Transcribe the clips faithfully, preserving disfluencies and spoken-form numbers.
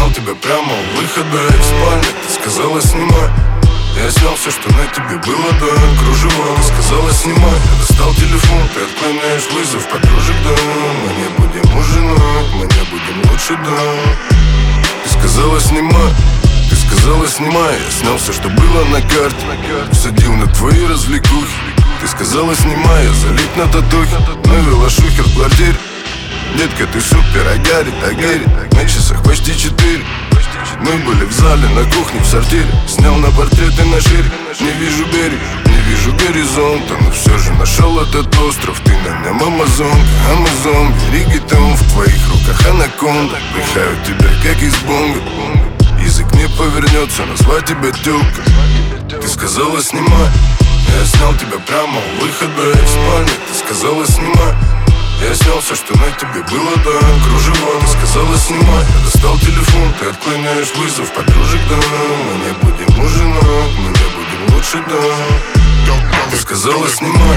снял тебя прямо у выхода из спальни. Ты сказала снимай. Я снял все, что на тебе было, да, кружево. Ты сказала снимай. Я достал телефон, ты отклоняешь вызов подружек, да. Мы не будем ужинать, мы не будем лучше, да. Ты сказала снимай. Ты сказала снимай. Я снял все, что было на карте, всадил на твои развлекухи. Ты сказала снимай. Я залип на татухи, навела шухер в квартире. Детка, ты супер, а горит, а горит. На часах почти четыре. Мы были в зале, на кухне, в сортире. Снял на портреты на шире. Не вижу берег, не вижу горизонта, но все же нашел этот остров. Ты на нем амазонка, амазон. Риггетон, в твоих руках анаконда. Дыхаю тебя, как из бонга. Язык не повернется назвать тебя тёлка. Ты сказала снимай. Я снял тебя прямо у выхода из спальни. Ты сказала снимай. Я снял все, что на тебе было, да, кружево. Ты сказала снимай. Я достал телефон, ты отклоняешь вызов подружек, да. Мы не будем ужинать, мы не будем лучше, да. Ты сказала снимай.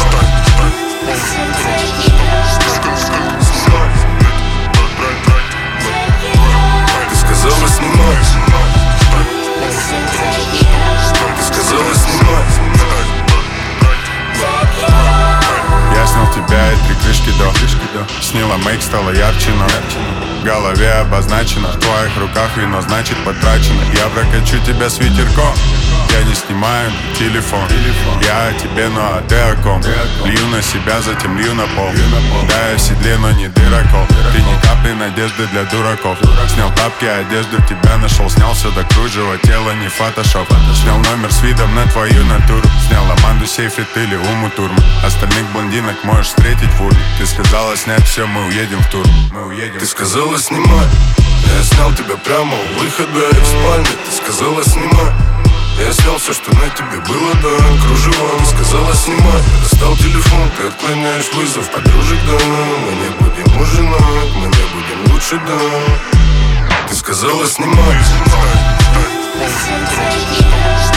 Ты сказала снимай. Ты сказала снимай. Я снял тебя и три крышки до, снила мейк, стало ярче, но в голове обозначено. В твоих руках вино, значит потрачено. Я прокачу тебя с ветерком. Я не снимаю телефон. Я о тебе, ну а ты о ком? Лью на себя, затем лью на пол. Да, я в седле, но не дырокол. Ты ни капли надежды для дураков. Снял тапки, одежду тебя нашел. Снял все до кружева, тело не фотошоп. Снял номер с видом на твою натуру. Снял Аманду, Сейфрит или Уму Турман. Остальных блондинок можешь встретить в урне. Ты сказала снять все, мы уедем в тур. Мы уедем. Ты сказала снимай. Я снял тебя прямо у выхода из спальни. Ты сказала снимай. Я снял все, что на тебе было, да, кружево. Ты сказала снимай. Я достал телефон, ты отклоняешь вызов подружек, да. Мы не будем ужинать, мы не будем лучше, да. Ты сказала снимай.